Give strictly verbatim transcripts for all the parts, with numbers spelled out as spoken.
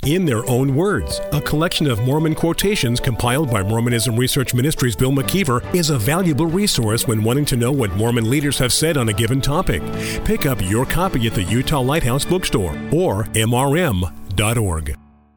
In Their Own Words, a collection of Mormon quotations compiled by Mormonism Research Ministries' Bill McKeever is a valuable resource when wanting to know what Mormon leaders have said on a given topic. Pick up your copy at the Utah Lighthouse Bookstore or M R M dot org.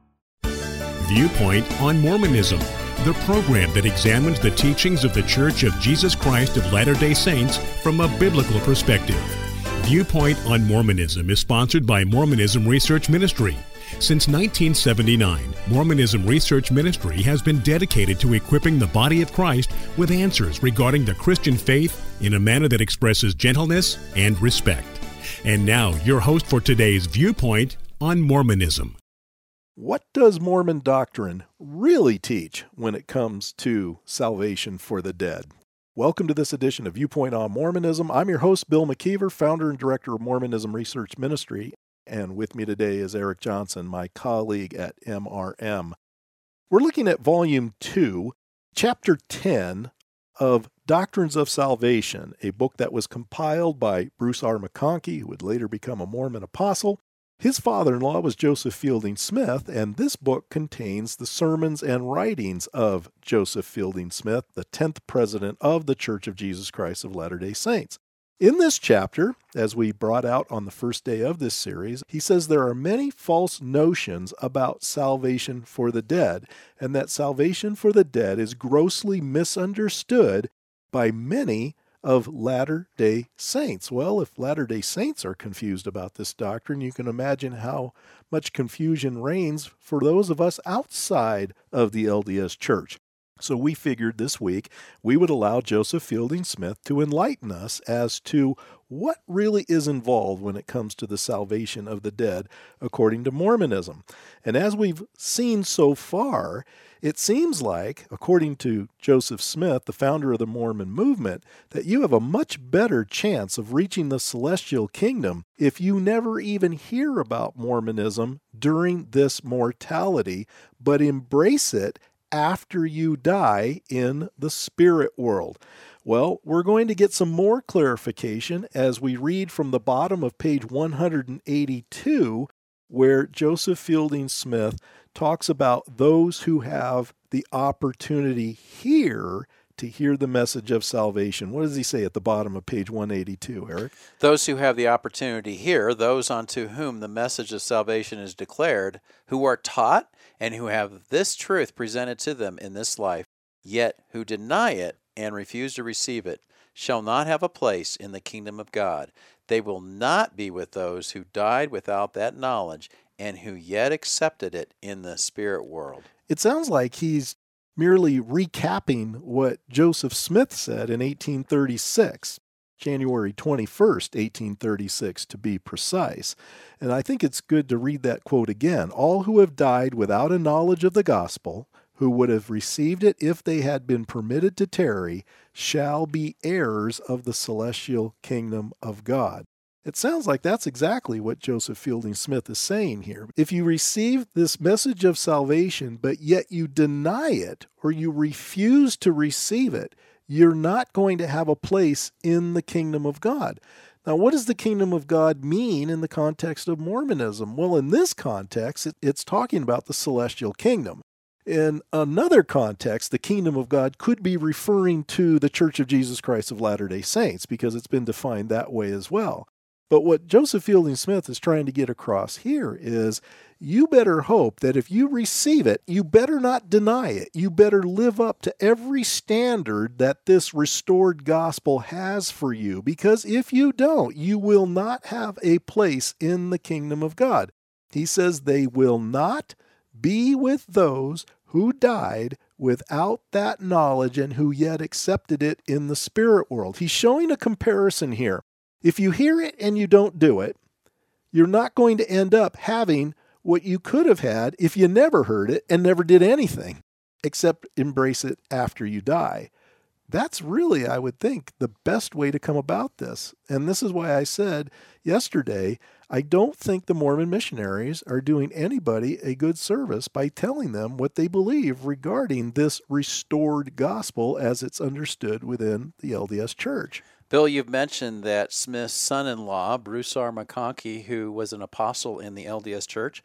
Viewpoint on Mormonism, the program that examines the teachings of the Church of Jesus Christ of Latter-day Saints from a biblical perspective. Viewpoint on Mormonism is sponsored by Mormonism Research Ministry. Since nineteen seventy-nine, Mormonism Research Ministry has been dedicated to equipping the body of Christ with answers regarding the Christian faith in a manner that expresses gentleness and respect. And now, your host for today's Viewpoint on Mormonism. What does Mormon doctrine really teach when it comes to salvation for the dead? Welcome to this edition of Viewpoint on Mormonism. I'm your host, Bill McKeever, founder and director of Mormonism Research Ministry. And with me today is Eric Johnson, my colleague at M R M. We're looking at Volume two, Chapter ten of Doctrines of Salvation, a book that was compiled by Bruce R. McConkie, who would later become a Mormon apostle. His father-in-law was Joseph Fielding Smith, and this book contains the sermons and writings of Joseph Fielding Smith, the tenth president of the Church of Jesus Christ of Latter-day Saints. In this chapter, as we brought out on the first day of this series, he says there are many false notions about salvation for the dead, and that salvation for the dead is grossly misunderstood by many of Latter-day Saints. Well, if Latter-day Saints are confused about this doctrine, you can imagine how much confusion reigns for those of us outside of the L D S Church. So we figured this week we would allow Joseph Fielding Smith to enlighten us as to what really is involved when it comes to the salvation of the dead according to Mormonism. And as we've seen so far, it seems like, according to Joseph Smith, the founder of the Mormon movement, that you have a much better chance of reaching the celestial kingdom if you never even hear about Mormonism during this mortality, but embrace it after you die in the spirit world. Well, we're going to get some more clarification as we read from the bottom of page one hundred eighty-two, where Joseph Fielding Smith talks about those who have the opportunity here to hear the message of salvation. What does he say at the bottom of page one eighty-two, Eric? Those who have the opportunity here, those unto whom the message of salvation is declared, who are taught and who have this truth presented to them in this life, yet who deny it and refuse to receive it, shall not have a place in the kingdom of God. They will not be with those who died without that knowledge and who yet accepted it in the spirit world. It sounds like he's merely recapping what Joseph Smith said in eighteen thirty-six, January twenty-first, eighteen thirty-six, to be precise. And I think it's good to read that quote again. All who have died without a knowledge of the gospel, who would have received it if they had been permitted to tarry, shall be heirs of the celestial kingdom of God. It sounds like that's exactly what Joseph Fielding Smith is saying here. If you receive this message of salvation, but yet you deny it or you refuse to receive it, you're not going to have a place in the kingdom of God. Now, what does the kingdom of God mean in the context of Mormonism? Well, in this context, it, it's talking about the celestial kingdom. In another context, the kingdom of God could be referring to the Church of Jesus Christ of Latter-day Saints, because it's been defined that way as well. But what Joseph Fielding Smith is trying to get across here is you better hope that if you receive it, you better not deny it. You better live up to every standard that this restored gospel has for you, because if you don't, you will not have a place in the kingdom of God. He says they will not be with those who died without that knowledge and who yet accepted it in the spirit world. He's showing a comparison here. If you hear it and you don't do it, you're not going to end up having what you could have had if you never heard it and never did anything except embrace it after you die. That's really, I would think, the best way to come about this. And this is why I said yesterday, I don't think the Mormon missionaries are doing anybody a good service by telling them what they believe regarding this restored gospel as it's understood within the L D S Church. Bill, you've mentioned that Smith's son-in-law, Bruce R. McConkie, who was an apostle in the L D S Church,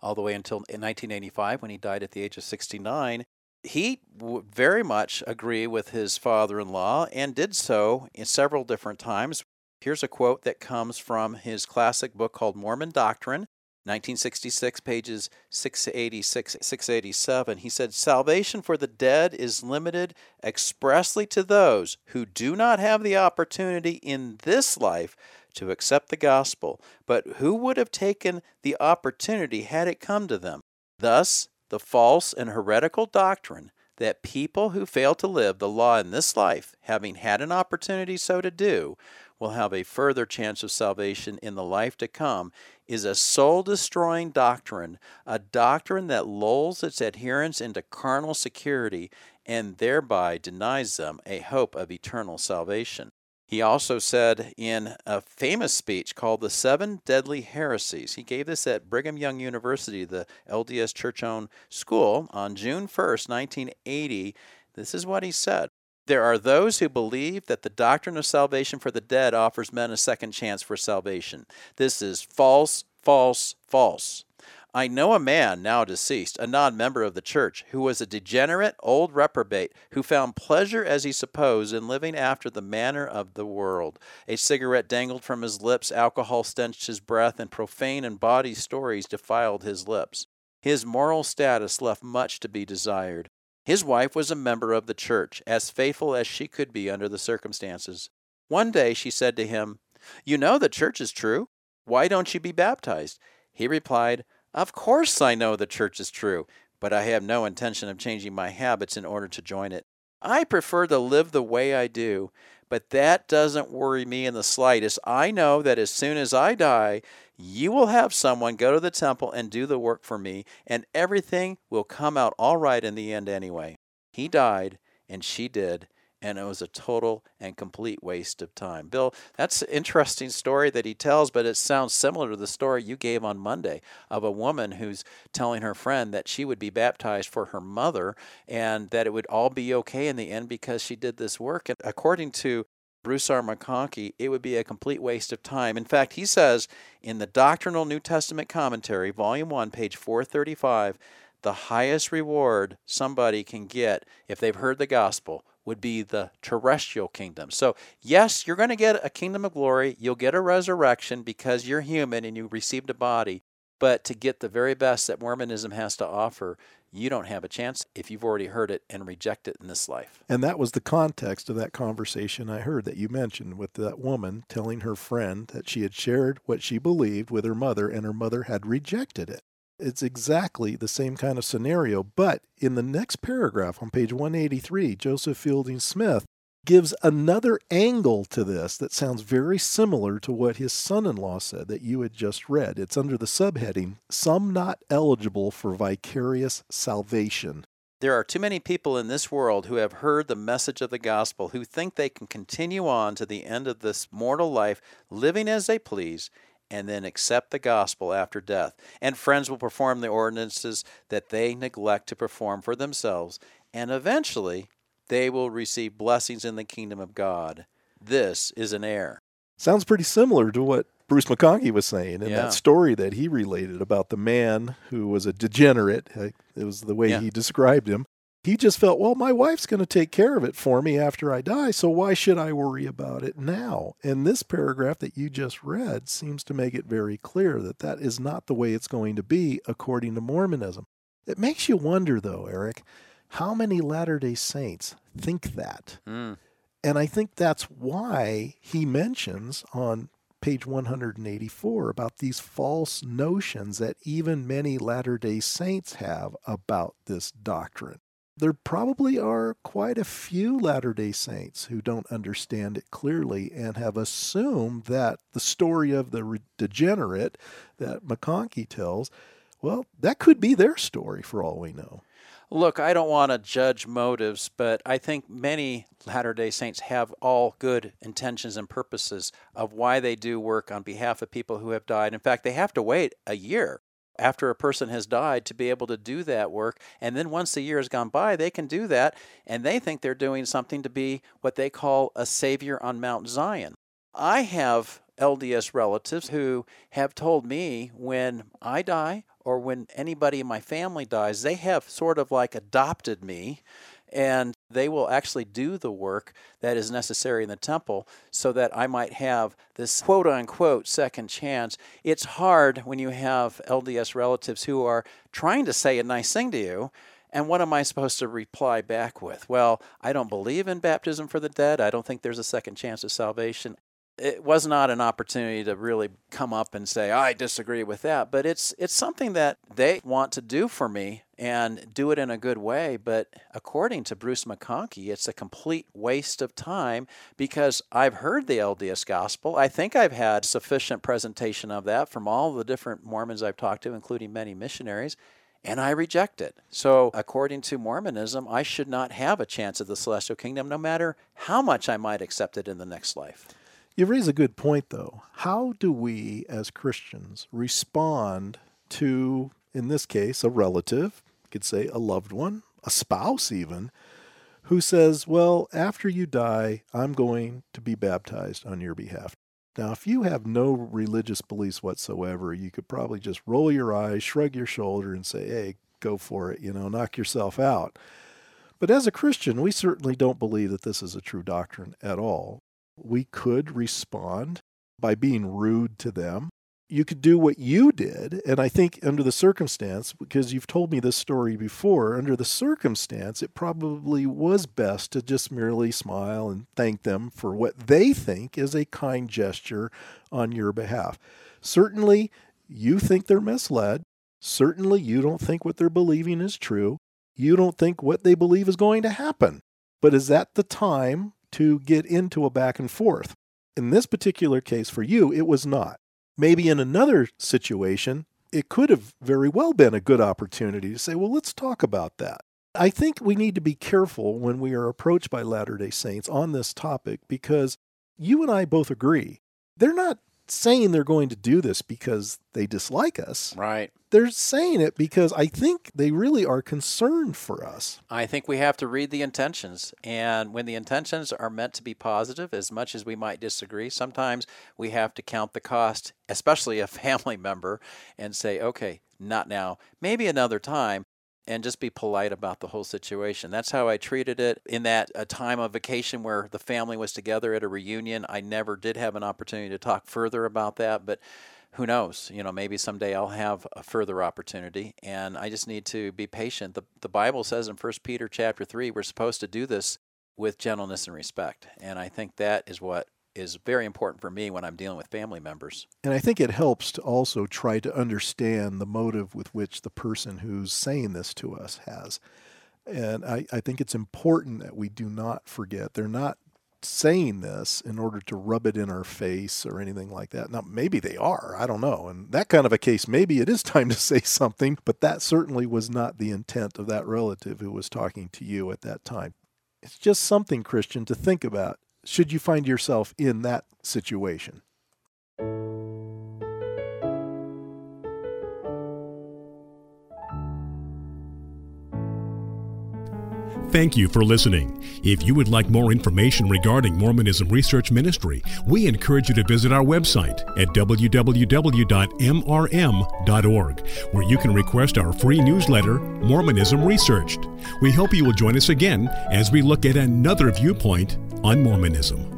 all the way until nineteen eighty-five when he died at the age of sixty-nine. He would very much agree with his father-in-law and did so in several different times. Here's a quote that comes from his classic book called Mormon Doctrine, nineteen sixty-six, pages six eighty-six, six eighty-seven. He said, "Salvation for the dead is limited expressly to those who do not have the opportunity in this life to accept the gospel, but who would have taken the opportunity had it come to them. Thus, the false and heretical doctrine that people who fail to live the law in this life, having had an opportunity so to do, will have a further chance of salvation in the life to come, is a soul-destroying doctrine, a doctrine that lulls its adherents into carnal security and thereby denies them a hope of eternal salvation." He also said in a famous speech called The Seven Deadly Heresies, he gave this at Brigham Young University, the L D S church-owned school, on June first, nineteen eighty. This is what he said. "There are those who believe that the doctrine of salvation for the dead offers men a second chance for salvation. This is false, false, false. I know a man, now deceased, a non-member of the church, who was a degenerate old reprobate, who found pleasure, as he supposed, in living after the manner of the world. A cigarette dangled from his lips, alcohol stenched his breath, and profane and bawdy stories defiled his lips. His moral status left much to be desired. His wife was a member of the church, as faithful as she could be under the circumstances. One day she said to him, 'You know the church is true. Why don't you be baptized?' He replied, 'Of course I know the church is true, but I have no intention of changing my habits in order to join it. I prefer to live the way I do, but that doesn't worry me in the slightest. I know that as soon as I die, you will have someone go to the temple and do the work for me, and everything will come out all right in the end anyway.' He died, and she did, and it was a total and complete waste of time." Bill, that's an interesting story that he tells, but it sounds similar to the story you gave on Monday of a woman who's telling her friend that she would be baptized for her mother and that it would all be okay in the end because she did this work. And according to Bruce R. McConkie, it would be a complete waste of time. In fact, he says in the Doctrinal New Testament Commentary, Volume one, page four thirty-five, the highest reward somebody can get if they've heard the gospel would be the terrestrial kingdom. So, yes, you're going to get a kingdom of glory. You'll get a resurrection because you're human and you received a body. But to get the very best that Mormonism has to offer, you don't have a chance if you've already heard it and reject it in this life. And that was the context of that conversation I heard that you mentioned with that woman telling her friend that she had shared what she believed with her mother and her mother had rejected it. It's exactly the same kind of scenario, but in the next paragraph on page one eighty-three, Joseph Fielding Smith gives another angle to this that sounds very similar to what his son-in-law said that you had just read. It's under the subheading, "Some Not Eligible for Vicarious Salvation." There are too many people in this world who have heard the message of the gospel who think they can continue on to the end of this mortal life, living as they please, and then accept the gospel after death. And friends will perform the ordinances that they neglect to perform for themselves, and eventually they will receive blessings in the kingdom of God. This is an error. Sounds pretty similar to what Bruce McConkie was saying in Yeah. that story that he related about the man who was a degenerate. It was the way Yeah. he described him. He just felt, well, my wife's going to take care of it for me after I die, so why should I worry about it now? And this paragraph that you just read seems to make it very clear that that is not the way it's going to be according to Mormonism. It makes you wonder, though, Eric, how many Latter-day Saints think that? Mm. And I think that's why he mentions on page one eighty-four about these false notions that even many Latter-day Saints have about this doctrine. There probably are quite a few Latter-day Saints who don't understand it clearly and have assumed that the story of the degenerate that McConkie tells, well, that could be their story for all we know. Look, I don't want to judge motives, but I think many Latter-day Saints have all good intentions and purposes of why they do work on behalf of people who have died. In fact, they have to wait a year after a person has died to be able to do that work. And then once the year has gone by, they can do that, and they think they're doing something to be what they call a savior on Mount Zion. I have L D S relatives who have told me when I die or when anybody in my family dies, they have sort of like adopted me, and they will actually do the work that is necessary in the temple so that I might have this quote-unquote second chance. It's hard when you have L D S relatives who are trying to say a nice thing to you, and what am I supposed to reply back with? Well, I don't believe in baptism for the dead. I don't think there's a second chance of salvation. It was not an opportunity to really come up and say, I disagree with that, but it's it's something that they want to do for me and do it in a good way. But according to Bruce McConkie, it's a complete waste of time because I've heard the L D S gospel. I think I've had sufficient presentation of that from all the different Mormons I've talked to, including many missionaries, and I reject it. So according to Mormonism, I should not have a chance of the celestial kingdom, no matter how much I might accept it in the next life. You raise a good point, though. How do we, as Christians, respond to, in this case, a relative, you could say a loved one, a spouse even, who says, well, after you die, I'm going to be baptized on your behalf. Now, if you have no religious beliefs whatsoever, you could probably just roll your eyes, shrug your shoulder, and say, hey, go for it, you know, knock yourself out. But as a Christian, we certainly don't believe that this is a true doctrine at all. We could respond by being rude to them. You could do what you did, and I think under the circumstance, because you've told me this story before, under the circumstance, it probably was best to just merely smile and thank them for what they think is a kind gesture on your behalf. Certainly, you think they're misled. Certainly, you don't think what they're believing is true. You don't think what they believe is going to happen. But is that the time to get into a back and forth? In this particular case for you, it was not. Maybe in another situation, it could have very well been a good opportunity to say, well, let's talk about that. I think we need to be careful when we are approached by Latter-day Saints on this topic because you and I both agree. They're not saying they're going to do this because they dislike us. Right. They're saying it because I think they really are concerned for us. I think we have to read the intentions. And when the intentions are meant to be positive, as much as we might disagree, sometimes we have to count the cost, especially a family member, and say, okay, not now, maybe another time, and just be polite about the whole situation. That's how I treated it in that a time of vacation where the family was together at a reunion. I never did have an opportunity to talk further about that, but who knows? You know, maybe someday I'll have a further opportunity, and I just need to be patient. The the Bible says in First Peter chapter three, we're supposed to do this with gentleness and respect, and I think that is what is very important for me when I'm dealing with family members. And I think it helps to also try to understand the motive with which the person who's saying this to us has. And I, I think it's important that we do not forget. They're not saying this in order to rub it in our face or anything like that. Now, maybe they are. I don't know. And that kind of a case, maybe it is time to say something, but that certainly was not the intent of that relative who was talking to you at that time. It's just something, Christian, to think about should you find yourself in that situation. Thank you for listening. If you would like more information regarding Mormonism Research Ministry, we encourage you to visit our website at w w w dot m r m dot org, where you can request our free newsletter, Mormonism Researched. We hope you will join us again as we look at another viewpoint on Mormonism.